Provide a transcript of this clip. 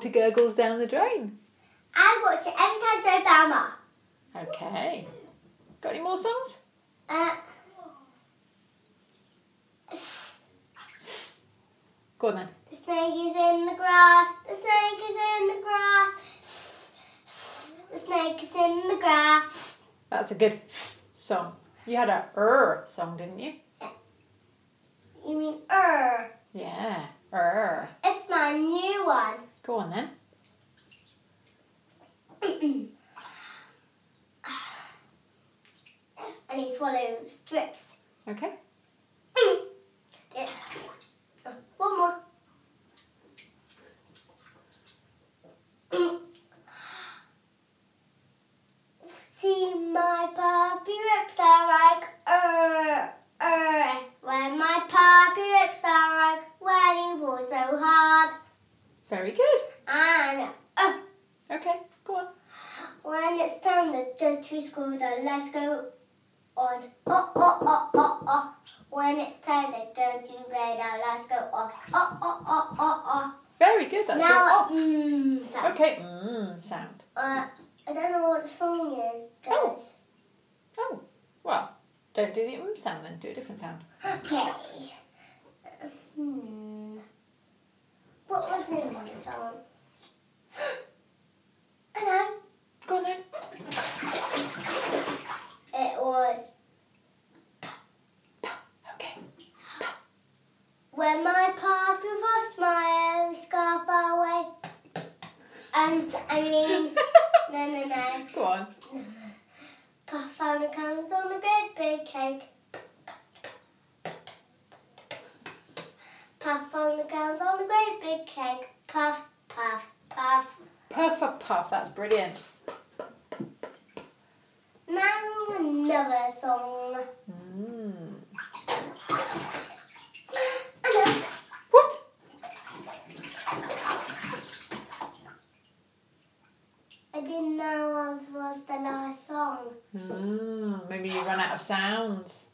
water gurgles down the drain. I watch it every time I go down. Okay. Got any more songs? Go on then. The snake is in the grass. The snake is in the grass. The snake is in the grass. That's a good song. You had a song, didn't you? You mean Yeah. It's my new one. Go on then. And he swallows strips. Okay. Yeah. One more. See my puppy rips are like when my puppy rips are like when he was so hard. Very good. And Okay, go on. when it's time to go to school, then let's go on. Oh. When it's time to go to bed, now let's go on. Oh. Very good. That's Now, your sound. Okay, sound. I don't know what the song is, guys. Oh, well, don't do the sound then. Do a different sound. Okay. What was in the song? I know. Go on then. It was Okay. when my puppy was my scarf away. No. Go on. Puff found the candles on a great big cake. Puff found the candles on a great big cake. Puff. Puff. That's brilliant. Now another song. What? I didn't know what was the last song. Maybe you run out of sounds.